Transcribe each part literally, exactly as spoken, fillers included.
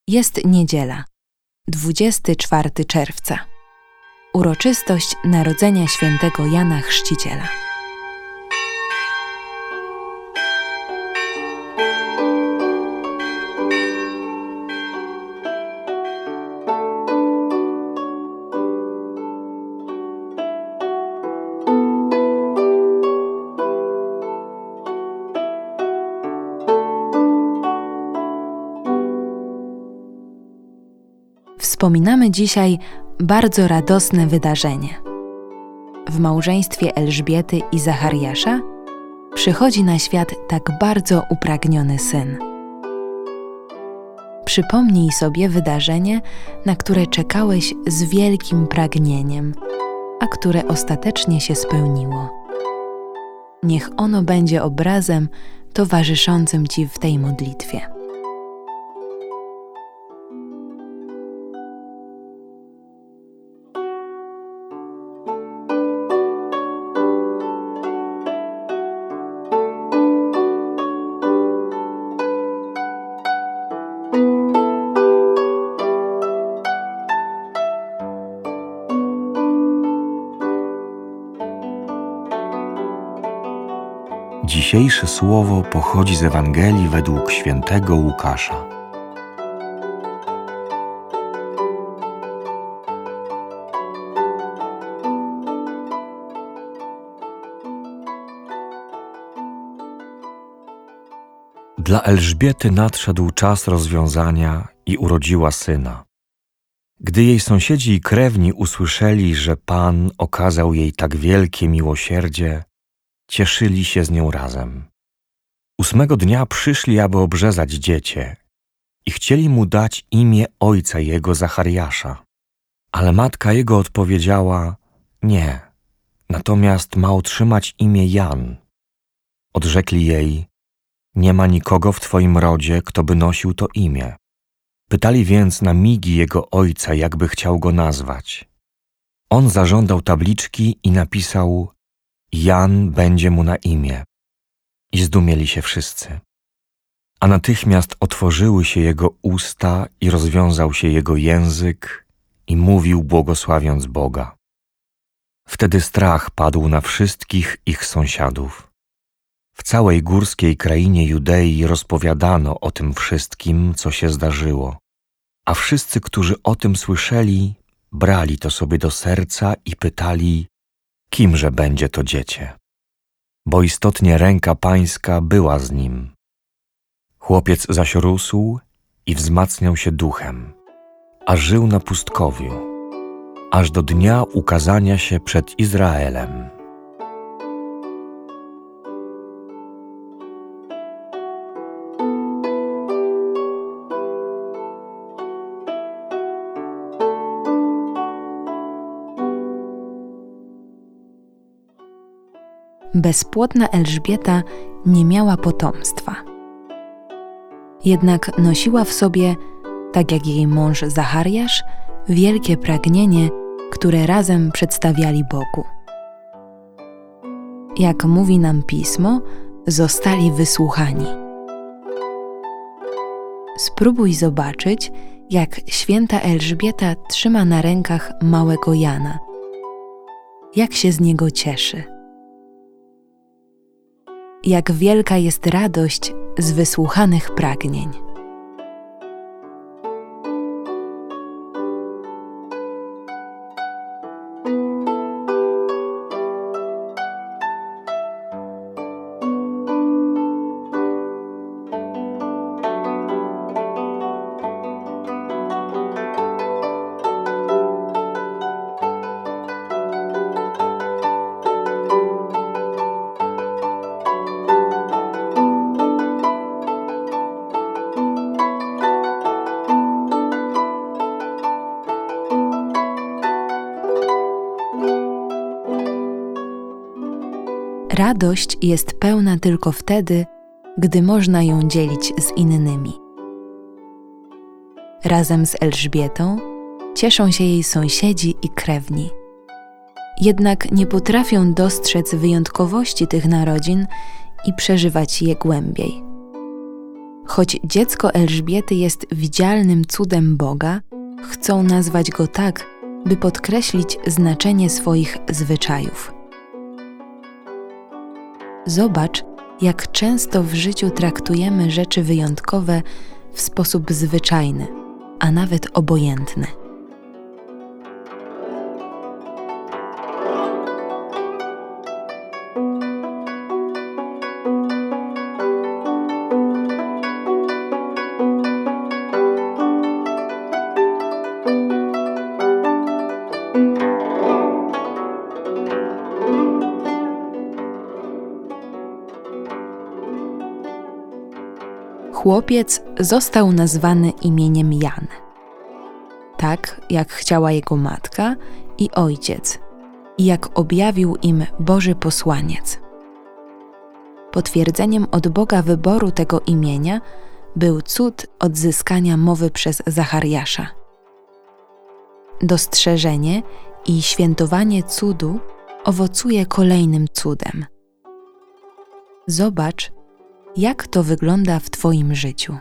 Jest niedziela, dwudziestego czwartego czerwca. Uroczystość narodzenia świętego Jana Chrzciciela. Wspominamy dzisiaj bardzo radosne wydarzenie. W małżeństwie Elżbiety i Zachariasza przychodzi na świat tak bardzo upragniony syn. Przypomnij sobie wydarzenie, na które czekałeś z wielkim pragnieniem, a które ostatecznie się spełniło. Niech ono będzie obrazem towarzyszącym Ci w tej modlitwie. Dzisiejsze słowo pochodzi z Ewangelii według świętego Łukasza. Dla Elżbiety nadszedł czas rozwiązania i urodziła syna. Gdy jej sąsiedzi i krewni usłyszeli, że Pan okazał jej tak wielkie miłosierdzie, cieszyli się z nią razem. Ósmego dnia przyszli, aby obrzezać dziecię i chcieli mu dać imię ojca jego Zachariasza. Ale matka jego odpowiedziała: nie, natomiast ma otrzymać imię Jan. Odrzekli jej: nie ma nikogo w twoim rodzie, kto by nosił to imię. Pytali więc na migi jego ojca, jakby chciał go nazwać. On zażądał tabliczki i napisał: Jan będzie mu na imię. I zdumieli się wszyscy. A natychmiast otworzyły się jego usta i rozwiązał się jego język i mówił, błogosławiąc Boga. Wtedy strach padł na wszystkich ich sąsiadów. W całej górskiej krainie Judei rozpowiadano o tym wszystkim, co się zdarzyło. A wszyscy, którzy o tym słyszeli, brali to sobie do serca i pytali, kimże będzie to dziecię? Bo istotnie ręka Pańska była z nim. Chłopiec zaś rósł i wzmacniał się duchem, a żył na pustkowiu, aż do dnia ukazania się przed Izraelem. Bezpłodna Elżbieta nie miała potomstwa. Jednak nosiła w sobie, tak jak jej mąż Zachariasz, wielkie pragnienie, które razem przedstawiali Bogu. Jak mówi nam Pismo, zostali wysłuchani. Spróbuj zobaczyć, jak święta Elżbieta trzyma na rękach małego Jana. Jak się z niego cieszy. Jak wielka jest radość z wysłuchanych pragnień. Radość jest pełna tylko wtedy, gdy można ją dzielić z innymi. Razem z Elżbietą cieszą się jej sąsiedzi i krewni. Jednak nie potrafią dostrzec wyjątkowości tych narodzin i przeżywać je głębiej. Choć dziecko Elżbiety jest widzialnym cudem Boga, chcą nazwać go tak, by podkreślić znaczenie swoich zwyczajów. Zobacz, jak często w życiu traktujemy rzeczy wyjątkowe w sposób zwyczajny, a nawet obojętny. Chłopiec został nazwany imieniem Jan, tak jak chciała jego matka i ojciec, i jak objawił im Boży posłaniec. Potwierdzeniem od Boga wyboru tego imienia był cud odzyskania mowy przez Zachariasza. Dostrzeżenie i świętowanie cudu owocuje kolejnym cudem. Zobacz, jak to wygląda w Twoim życiu.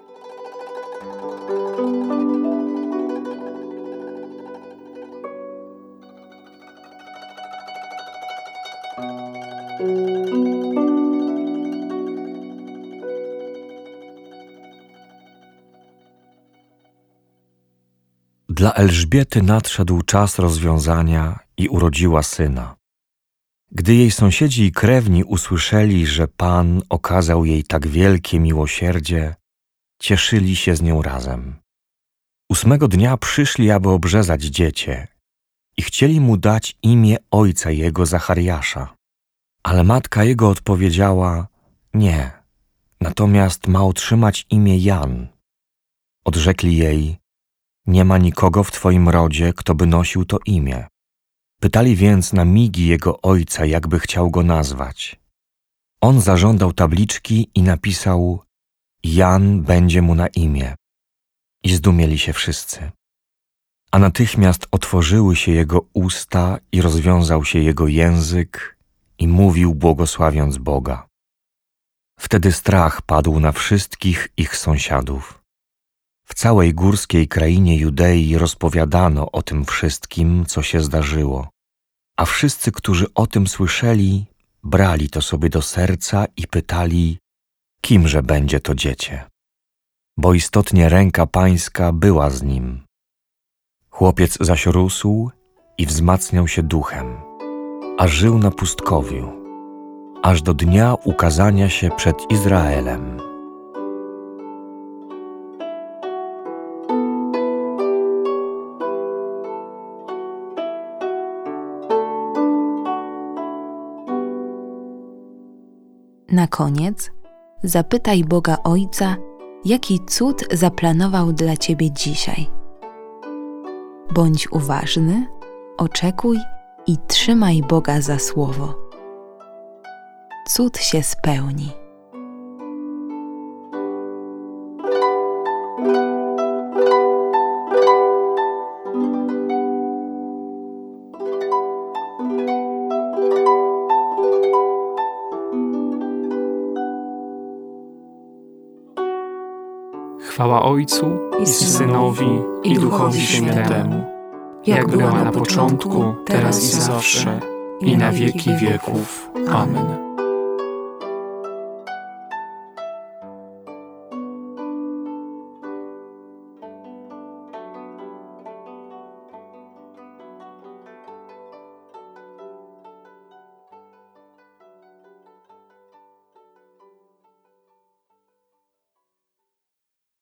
Dla Elżbiety nadszedł czas rozwiązania i urodziła syna. Gdy jej sąsiedzi i krewni usłyszeli, że Pan okazał jej tak wielkie miłosierdzie, cieszyli się z nią razem. Ósmego dnia przyszli, aby obrzezać dziecię i chcieli mu dać imię ojca jego Zachariasza. Ale matka jego odpowiedziała: nie, natomiast ma otrzymać imię Jan. Odrzekli jej: nie ma nikogo w twoim rodzie, kto by nosił to imię. Pytali więc na migi jego ojca, jakby chciał go nazwać. On zażądał tabliczki i napisał: Jan będzie mu na imię. I zdumieli się wszyscy. A natychmiast otworzyły się jego usta i rozwiązał się jego język i mówił, błogosławiąc Boga. Wtedy strach padł na wszystkich ich sąsiadów. W całej górskiej krainie Judei rozpowiadano o tym wszystkim, co się zdarzyło, a wszyscy, którzy o tym słyszeli, brali to sobie do serca i pytali, kimże będzie to dziecię, bo istotnie ręka Pańska była z nim. Chłopiec zaś rósł i wzmacniał się duchem, a żył na pustkowiu, aż do dnia ukazania się przed Izraelem. Na koniec zapytaj Boga Ojca, jaki cud zaplanował dla Ciebie dzisiaj. Bądź uważny, oczekuj i trzymaj Boga za słowo. Cud się spełni. Chwała Ojcu i Synowi i Duchowi Świętemu, jak była na początku, teraz i zawsze, i na wieki wieków. Amen.